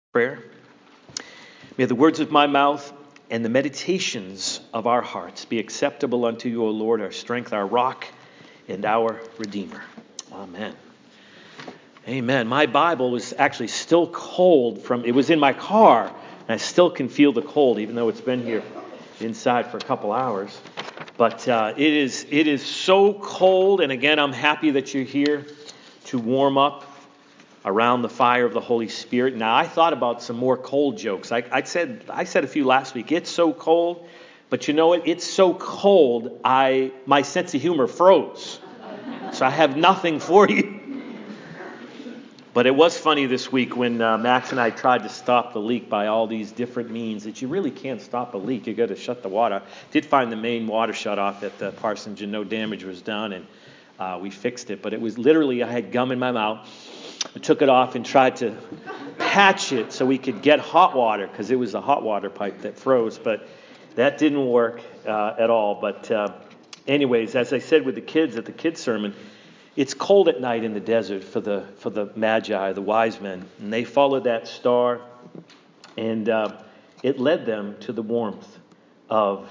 Prayer. May the words of my mouth and the meditations of our hearts be acceptable unto you, O Lord, our strength, our rock, and our Redeemer. Amen. Amen. My Bible was actually still cold it was in my car, and I still can feel the cold, even though it's been here inside for a couple hours. But it is so cold, and again, I'm happy that you're here to warm up around the fire of the Holy Spirit. Now, I thought about some more cold jokes. I said a few last week. It's so cold, but you know what? It's so cold, my sense of humor froze. So I have nothing for you. But it was funny this week when Max and I tried to stop the leak by all these different means that you really can't stop a leak. You got to shut the water. Did find the main water shut off at the parsonage and no damage was done, and we fixed it. But it was literally, I had gum in my mouth. I took it off and tried to patch it so we could get hot water because it was the hot water pipe that froze, but that didn't work at all. But anyways, as I said with the kids at the kids' sermon, it's cold at night in the desert for the Magi, the wise men, and they followed that star, and it led them to the warmth of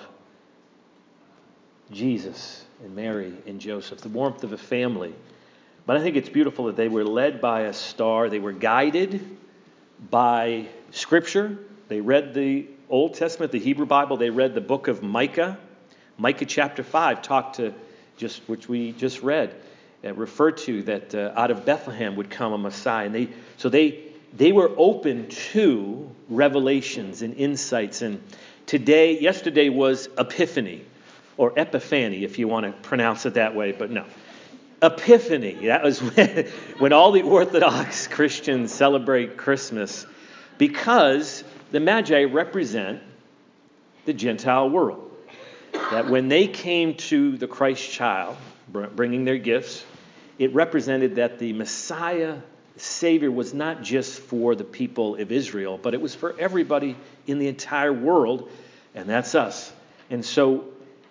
Jesus and Mary and Joseph, the warmth of a family. But I think it's beautiful that they were led by a star. They were guided by Scripture. They read the Old Testament, the Hebrew Bible. They read the book of Micah. Micah chapter 5 which we just read, referred to that out of Bethlehem would come a Messiah. And they were open to revelations and insights. And yesterday was Epiphany, or Epiphany if you want to pronounce it that way, but no. Epiphany, that was when all the Orthodox Christians celebrate Christmas, because the Magi represent the Gentile world. That when they came to the Christ child, bringing their gifts, it represented that the Messiah, the Savior, was not just for the people of Israel, but it was for everybody in the entire world, and that's us. And so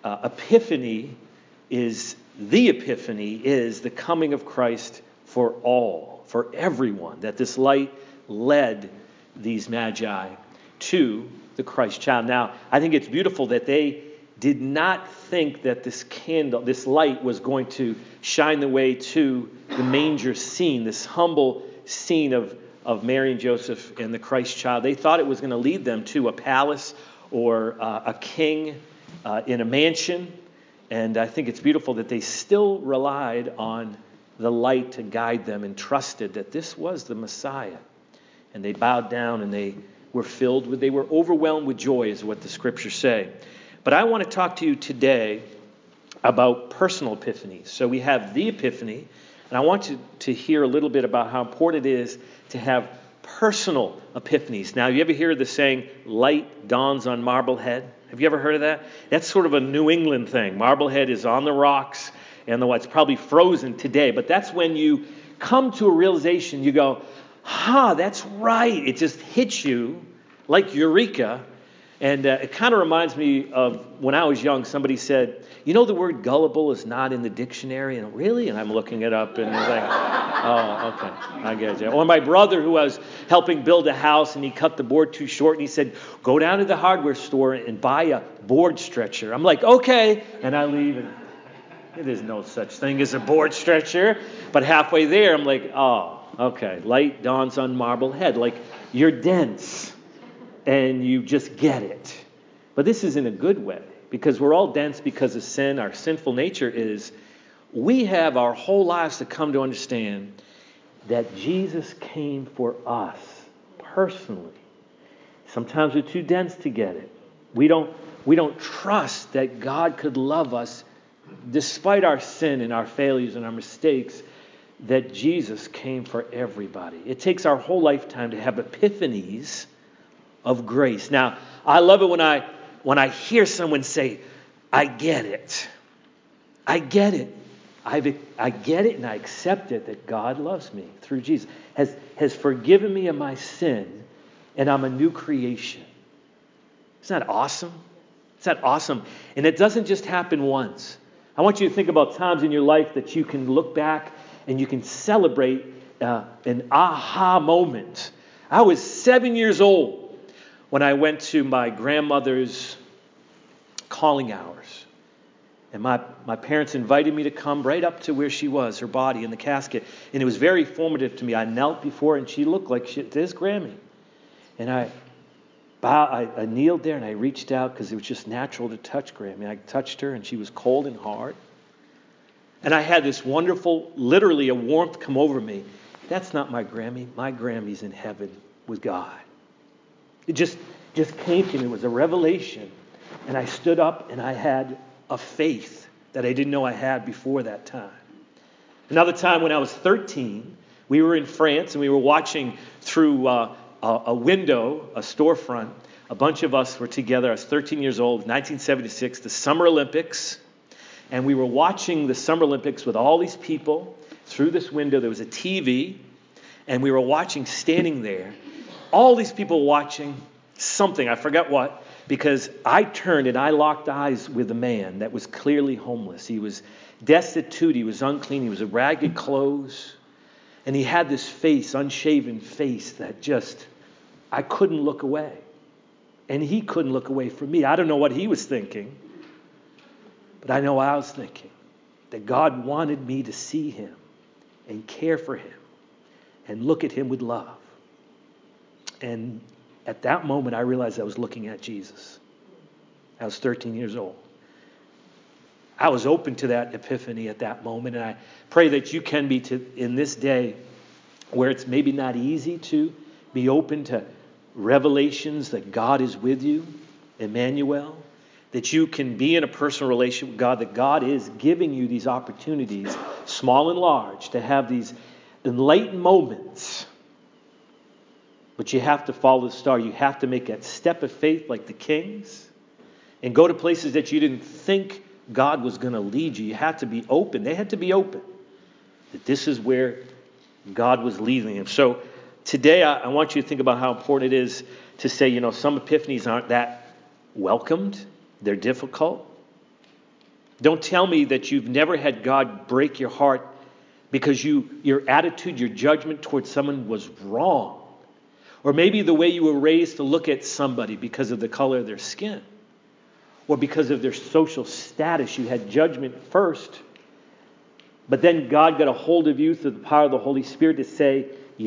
the Epiphany is the coming of Christ for all, for everyone, that this light led these Magi to the Christ child. Now, I think it's beautiful that they did not think that this light was going to shine the way to the manger scene, this humble scene of Mary and Joseph and the Christ child. They thought it was going to lead them to a palace or a king in a mansion. And I think it's beautiful that they still relied on the light to guide them and trusted that this was the Messiah. And they bowed down and they were overwhelmed with joy, is what the scriptures say. But I want to talk to you today about personal epiphanies. So we have the Epiphany, and I want you to hear a little bit about how important it is to have personal epiphanies. Now, you ever hear the saying, light dawns on Marblehead? Have you ever heard of that? That's sort of a New England thing. Marblehead is on the rocks, and it's probably frozen today. But that's when you come to a realization, you go, that's right. It just hits you like eureka. And it kind of reminds me of when I was young, somebody said, you know the word gullible is not in the dictionary? And really? And I'm looking it up and I'm like, oh, okay, I get you. Or my brother who I was helping build a house and he cut the board too short and he said, go down to the hardware store and buy a board stretcher. I'm like, okay. And I leave and there's no such thing as a board stretcher. But halfway there, I'm like, oh, okay. Light dawns on Marblehead. Like you're dense. And you just get it. But this is in a good way, because we're all dense because of sin. Our sinful nature is, we have our whole lives to come to understand that Jesus came for us personally. Sometimes we're too dense to get it. We don't trust that God could love us despite our sin and our failures and our mistakes, that Jesus came for everybody. It takes our whole lifetime to have epiphanies of grace. Now, I love it when I hear someone say, I get it. I get it. I get it and I accept it that God loves me through Jesus. Has forgiven me of my sin and I'm a new creation. Isn't that awesome? Isn't that awesome? And it doesn't just happen once. I want you to think about times in your life that you can look back and you can celebrate an aha moment. I was 7 years old when I went to my grandmother's calling hours. And my parents invited me to come right up to where she was, her body in the casket. And it was very formative to me. I knelt before her, and she looked like there's Grammy. And I kneeled there and I reached out because it was just natural to touch Grammy. I touched her and she was cold and hard. And I had this wonderful, literally a warmth come over me. That's not my Grammy. My Grammy's in heaven with God. It just came to me. It was a revelation. And I stood up and I had a faith that I didn't know I had before that time. Another time when I was 13, we were in France and we were watching through a window, a storefront. A bunch of us were together. I was 13 years old, 1976, the Summer Olympics. And we were watching the Summer Olympics with all these people through this window. There was a TV, and we were watching, standing there. All these people watching something, I forgot what, because I turned and I locked eyes with a man that was clearly homeless. He was destitute, he was unclean, he was in ragged clothes. And he had this face, unshaven face, that just, I couldn't look away. And he couldn't look away from me. I don't know what he was thinking. But I know what I was thinking. That God wanted me to see him and care for him and look at him with love. And at that moment, I realized I was looking at Jesus. I was 13 years old. I was open to that epiphany at that moment. And I pray that you can be in this day where it's maybe not easy to be open to revelations that God is with you, Emmanuel. That you can be in a personal relationship with God, that God is giving you these opportunities, small and large, to have these enlightened moments. But you have to follow the star. You have to make that step of faith like the kings and go to places that you didn't think God was going to lead you. You have to be open. They had to be open. That this is where God was leading them. So today I want you to think about how important it is to say, some epiphanies aren't that welcomed. They're difficult. Don't tell me that you've never had God break your heart because your attitude, your judgment towards someone was wrong. Or maybe the way you were raised to look at somebody because of the color of their skin. Or because of their social status. You had judgment first. But then God got a hold of you through the power of the Holy Spirit to say,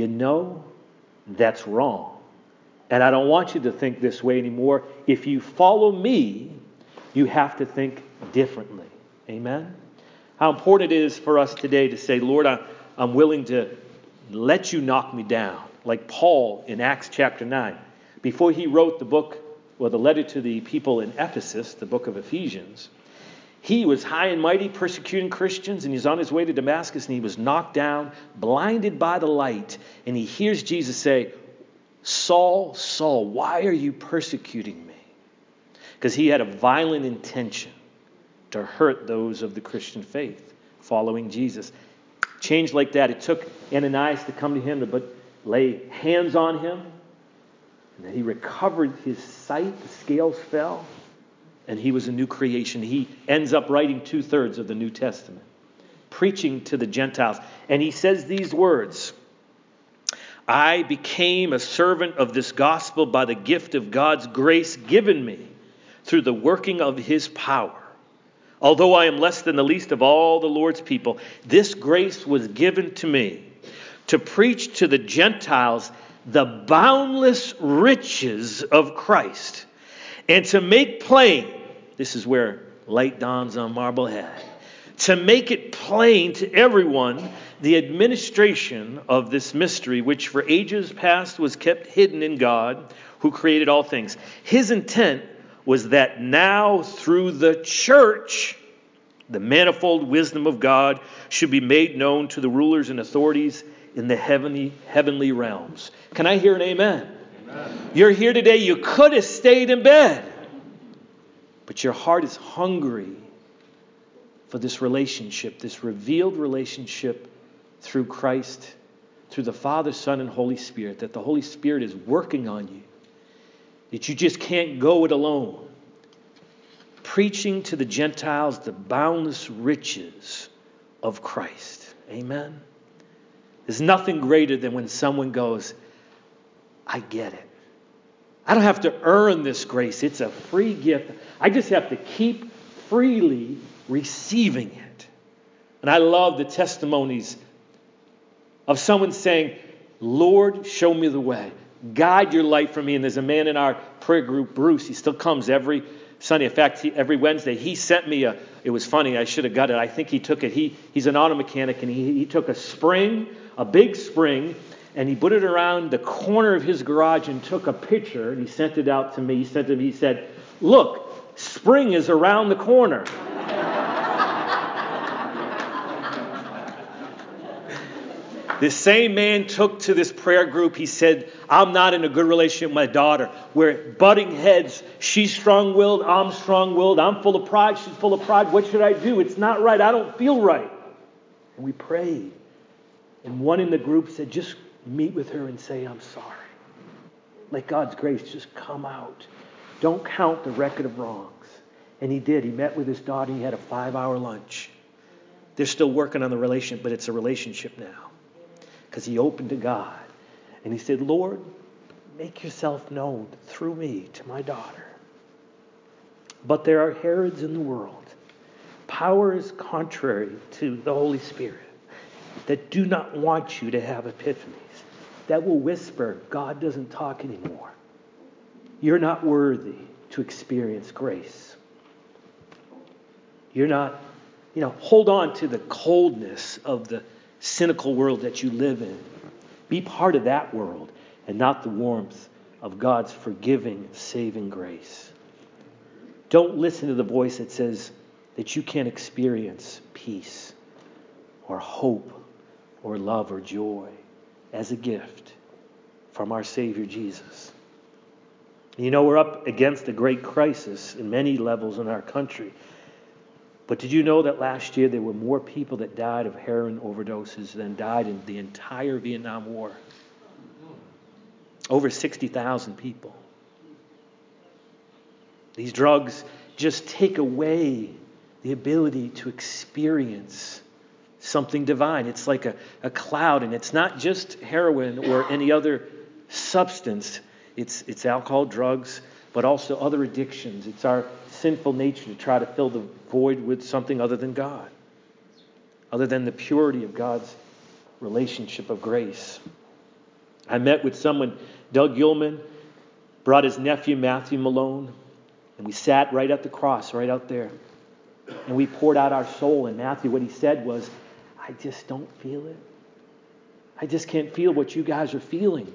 that's wrong. And I don't want you to think this way anymore. If you follow me, you have to think differently. Amen? How important it is for us today to say, Lord, I'm willing to let you knock me down. Like Paul in Acts chapter 9. Before he wrote the letter to the people in Ephesus, the book of Ephesians, he was high and mighty persecuting Christians, and he's on his way to Damascus, and he was knocked down, blinded by the light. And he hears Jesus say, Saul, Saul, why are you persecuting me? Because he had a violent intention to hurt those of the Christian faith following Jesus. Change like that. It took Ananias to come to him to lay hands on him. And then he recovered his sight. The scales fell. And he was a new creation. He ends up writing 2/3 of the New Testament. Preaching to the Gentiles. And he says these words. I became a servant of this gospel by the gift of God's grace given me through the working of his power. Although I am less than the least of all the Lord's people, this grace was given to me to preach to the Gentiles the boundless riches of Christ and to make plain, this is where light dawns on Marblehead, to make it plain to everyone the administration of this mystery, which for ages past was kept hidden in God, who created all things. His intent was that now through the church, the manifold wisdom of God should be made known to the rulers and authorities in the heavenly realms. Can I hear an amen? Amen. You're here today. You could have stayed in bed, but your heart is hungry for this relationship, this revealed relationship through Christ, through the Father, Son, and Holy Spirit, that the Holy Spirit is working on you, that you just can't go it alone. Preaching to the Gentiles the boundless riches of Christ. Amen? There's nothing greater than when someone goes, I get it. I don't have to earn this grace. It's a free gift. I just have to keep freely receiving it. And I love the testimonies of someone saying, Lord, show me the way. Guide your light for me. And there's a man in our prayer group, Bruce. He still comes every Sunday. In fact, every Wednesday. He sent me it was funny. I should have got it. I think he took it. He's an auto mechanic, and he took a big spring, and he put it around the corner of his garage and took a picture, and he sent it out to me. He said, look, spring is around the corner. This same man took to this prayer group. He said, I'm not in a good relationship with my daughter. We're butting heads. She's strong-willed. I'm strong-willed. I'm full of pride. She's full of pride. What should I do? It's not right. I don't feel right. And we prayed. And one in the group said, just meet with her and say, I'm sorry. Let God's grace just come out. Don't count the record of wrongs. And he did. He met with his daughter. He had a 5-hour lunch. They're still working on the relationship, but it's a relationship now. Because he opened to God. And he said, Lord, make yourself known through me to my daughter. But there are Herods in the world, powers contrary to the Holy Spirit, that do not want you to have epiphanies, that will whisper, God doesn't talk anymore. You're not worthy to experience grace. You're not, hold on to the coldness of the cynical world that you live in. Be part of that world and not the warmth of God's forgiving, saving grace. Don't listen to the voice that says that you can't experience peace or hope or love or joy as a gift from our Savior Jesus. We're up against a great crisis in many levels in our country. But did you know that last year there were more people that died of heroin overdoses than died in the entire Vietnam War? Over 60,000 people. These drugs just take away the ability to experience something divine. It's like a cloud, and it's not just heroin or any other substance. It's alcohol, drugs, but also other addictions. It's our sinful nature to try to fill the void with something other than God, other than the purity of God's relationship of grace. I met with someone, Doug Gilman, brought his nephew Matthew Malone, and we sat right at the cross, right out there, and we poured out our soul. And Matthew, what he said was, I just don't feel it. I just can't feel what you guys are feeling.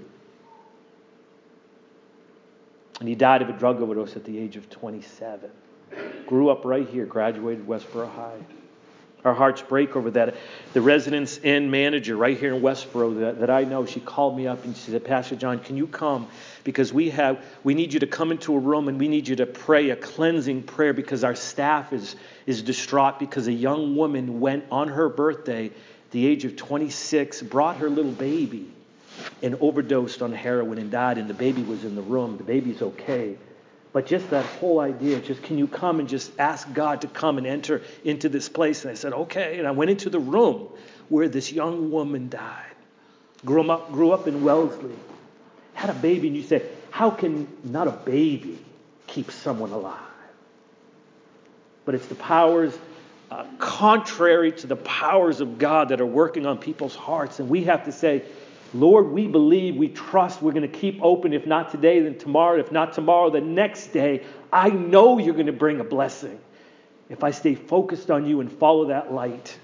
And he died of a drug overdose at the age of 27. Grew up right here, graduated Westboro High. Our hearts break over that. The Residence Inn manager right here in Westboro that I know, she called me up and she said, Pastor John, can you come? Because we need you to come into a room and we need you to pray a cleansing prayer because our staff is distraught because a young woman went on her birthday, at the age of 26, brought her little baby and overdosed on heroin and died, and the baby was in the room. The baby's okay. But just that whole idea, just can you come and just ask God to come and enter into this place? And I said, okay. And I went into the room where this young woman died. Grew up in Wellesley. Had a baby, and you say, how can not a baby keep someone alive? But it's the powers contrary to the powers of God that are working on people's hearts. And we have to say, Lord, we believe, we trust, we're going to keep open. If not today, then tomorrow. If not tomorrow, the next day. I know you're going to bring a blessing if I stay focused on you and follow that light.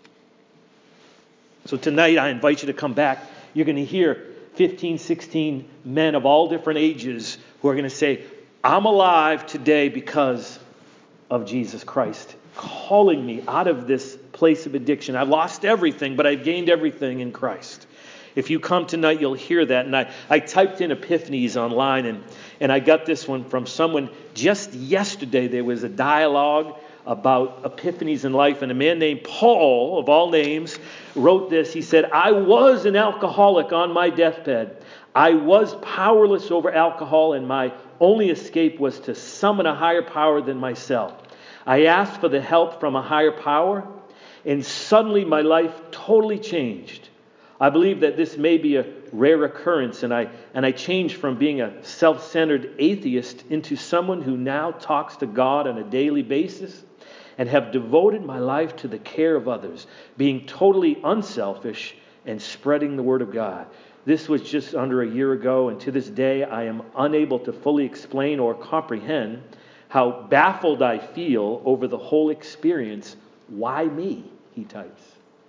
So tonight, I invite you to come back. You're going to hear 15, 16 men of all different ages who are going to say, I'm alive today because of Jesus Christ calling me out of this place of addiction. I've lost everything, but I've gained everything in Christ. If you come tonight, you'll hear that. And I typed in epiphanies online, and I got this one from someone just yesterday. There was a dialogue about epiphanies in life, and a man named Paul, of all names, wrote this. He said, I was an alcoholic on my deathbed. I was powerless over alcohol, and my only escape was to summon a higher power than myself. I asked for the help from a higher power, and suddenly my life totally changed. I believe that this may be a rare occurrence, and I changed from being a self-centered atheist into someone who now talks to God on a daily basis and have devoted my life to the care of others, being totally unselfish and spreading the word of God. This was just under a year ago, and to this day I am unable to fully explain or comprehend how baffled I feel over the whole experience. Why me? He types.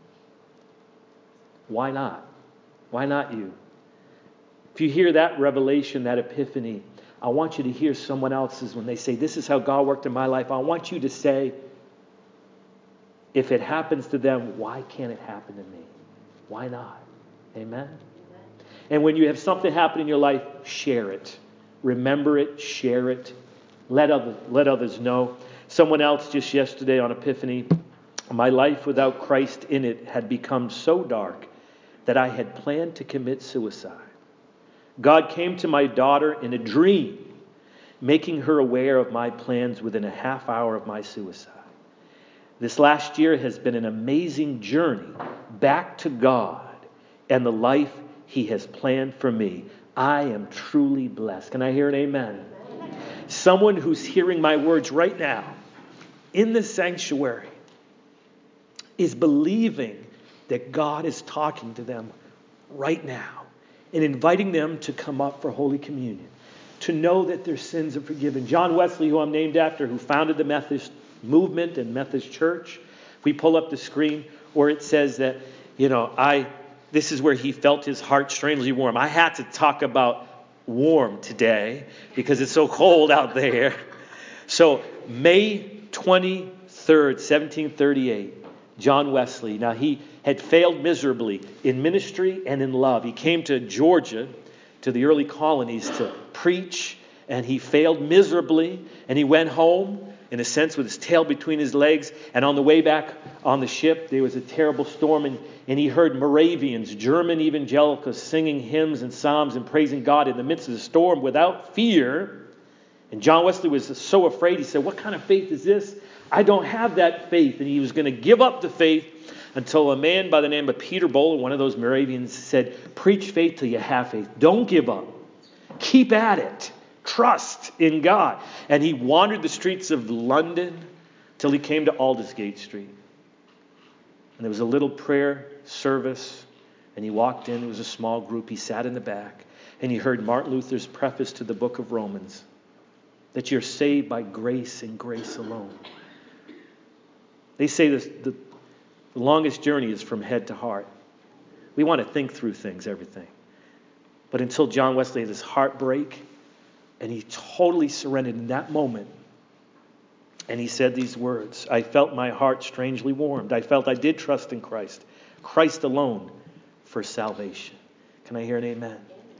Why not? Why not you? If you hear that revelation, that epiphany, I want you to hear someone else's when they say, this is how God worked in my life. I want you to say, if it happens to them, why can't it happen to me? Why not? Amen? And when you have something happen in your life, share it. Remember it, share it. Let others know. Someone else just yesterday on Epiphany, my life without Christ in it had become so dark that I had planned to commit suicide. God came to my daughter in a dream, making her aware of my plans within a half hour of my suicide. This last year has been an amazing journey back to God and the life He has planned for me. I am truly blessed. Can I hear an amen? Someone who's hearing my words right now in the sanctuary is believing that God is talking to them right now and inviting them to come up for Holy Communion, to know that their sins are forgiven. John Wesley, who I'm named after, who founded the Methodist movement and Methodist Church, we pull up the screen where it says that, this is where he felt his heart strangely warm. I had to talk about warm today because it's so cold out there. So May 23rd, 1738, John Wesley, now he had failed miserably in ministry and in love. He came to Georgia, to the early colonies, to preach, and he failed miserably, and he went home, in a sense, with his tail between his legs. And on the way back on the ship, there was a terrible storm, and he heard Moravians, German evangelicals, singing hymns and psalms and praising God in the midst of the storm without fear. And John Wesley was so afraid, he said, what kind of faith is this? I don't have that faith. And he was going to give up the faith until a man by the name of Peter Böhler, one of those Moravians, said, preach faith till you have faith. Don't give up. Keep at it. Trust in God. And he wandered the streets of London till he came to Aldersgate Street. And there was a little prayer service, and he walked in. It was a small group. He sat in the back, and he heard Martin Luther's preface to the book of Romans, that you're saved by grace and grace alone. They say this, the longest journey is from head to heart. We want to think through things, everything. But until John Wesley had his heart break, and he totally surrendered in that moment, and he said these words, I felt my heart strangely warmed. I felt I did trust in Christ. Christ alone for salvation. Can I hear an amen?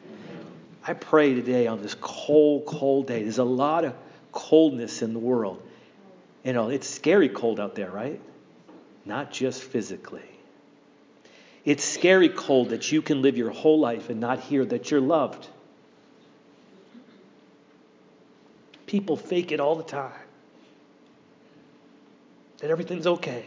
I pray today on this cold, cold day. There's a lot of coldness in the world. It's scary cold out there, right? Not just physically. It's scary cold that you can live your whole life and not hear that you're loved. People fake it all the time. That everything's okay.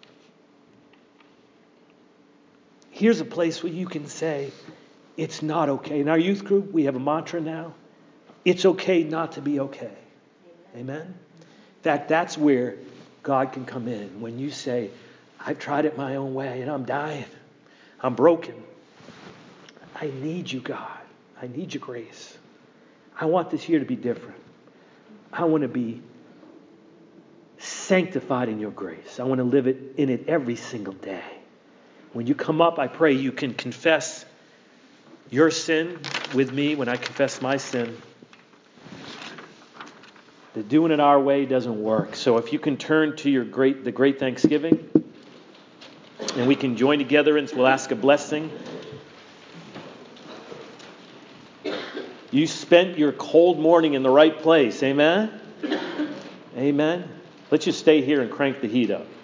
Here's a place where you can say, it's not okay. In our youth group, we have a mantra now. It's okay not to be okay. Amen? In fact, that's where God can come in. When you say, I've tried it my own way and I'm dying. I'm broken. I need you, God. I need your grace. I want this year to be different. I want to be sanctified in your grace. I want to live in it every single day. When you come up, I pray you can confess your sin with me when I confess my sin. The doing it our way doesn't work. So if you can turn to the great Thanksgiving, and we can join together and we'll ask a blessing. You spent your cold morning in the right place. Amen? Amen. Let's just stay here and crank the heat up.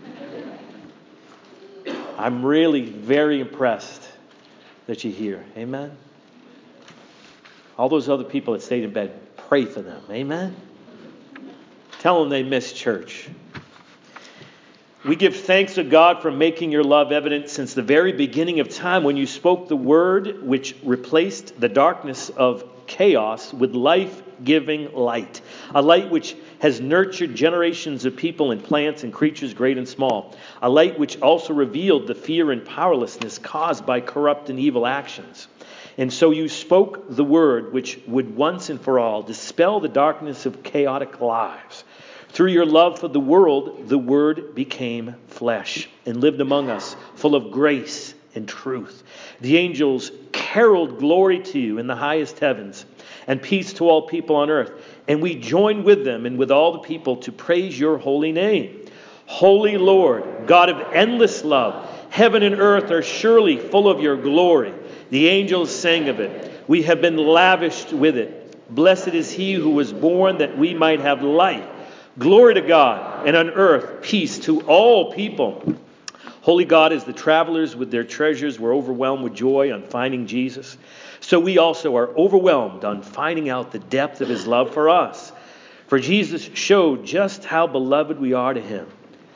I'm really very impressed that you're here. Amen? All those other people that stayed in bed, pray for them. Amen? Tell them they missed church. We give thanks to God for making your love evident since the very beginning of time when you spoke the word which replaced the darkness of chaos with life-giving light. A light which has nurtured generations of people and plants and creatures great and small. A light which also revealed the fear and powerlessness caused by corrupt and evil actions. And so you spoke the word which would once and for all dispel the darkness of chaotic lives. Through your love for the world, the Word became flesh and lived among us, full of grace and truth. The angels caroled glory to you in the highest heavens, and peace to all people on earth. And we joined with them and with all the people to praise your holy name. Holy Lord, God of endless love, heaven and earth are surely full of your glory. The angels sang of it. We have been lavished with it. Blessed is he who was born that we might have life. Glory to God, and on earth peace to all people. Holy God, as the travelers with their treasures were overwhelmed with joy on finding Jesus, so we also are overwhelmed on finding out the depth of his love for us. For Jesus showed just how beloved we are to him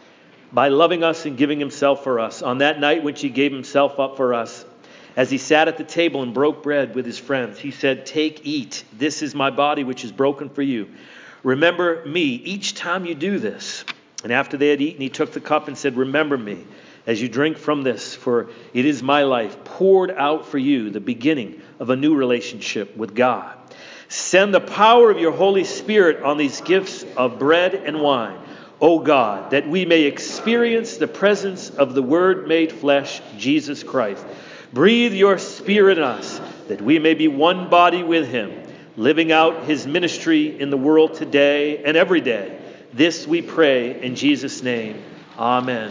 by loving us and giving himself for us. On that night when he gave himself up for us, as he sat at the table and broke bread with his friends, he said, "Take, eat. This is my body which is broken for you. Remember me each time you do this." And after they had eaten, he took the cup and said, "Remember me as you drink from this, for it is my life poured out for you, the beginning of a new relationship with God. Send the power of your Holy Spirit on these gifts of bread and wine, O God, that we may experience the presence of the Word made flesh, Jesus Christ. Breathe your Spirit in us, that we may be one body with him, living out his ministry in the world today and every day. This we pray in Jesus' name. Amen.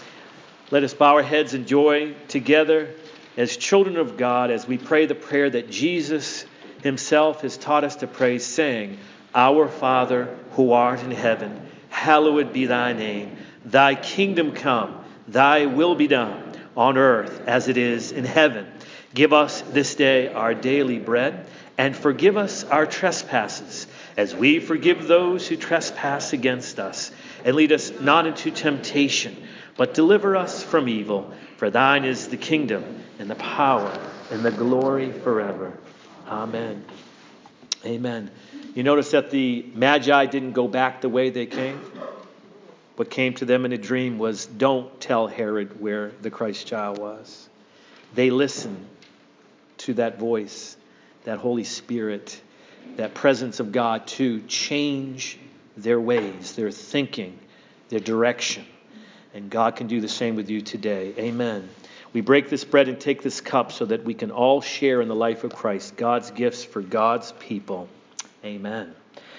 Let us bow our heads in joy together as children of God as we pray the prayer that Jesus himself has taught us to pray, saying, "Our Father who art in heaven, hallowed be thy name. Thy kingdom come, thy will be done on earth as it is in heaven. Give us this day our daily bread, and forgive us our trespasses, as we forgive those who trespass against us. And lead us not into temptation, but deliver us from evil. For thine is the kingdom, and the power, and the glory forever. Amen." Amen. You notice that the Magi didn't go back the way they came. What came to them in a dream was, "Don't tell Herod where the Christ child was." They listened to that voice, that Holy Spirit, that presence of God to change their ways, their thinking, their direction. And God can do the same with you today. Amen. We break this bread and take this cup so that we can all share in the life of Christ, God's gifts for God's people. Amen.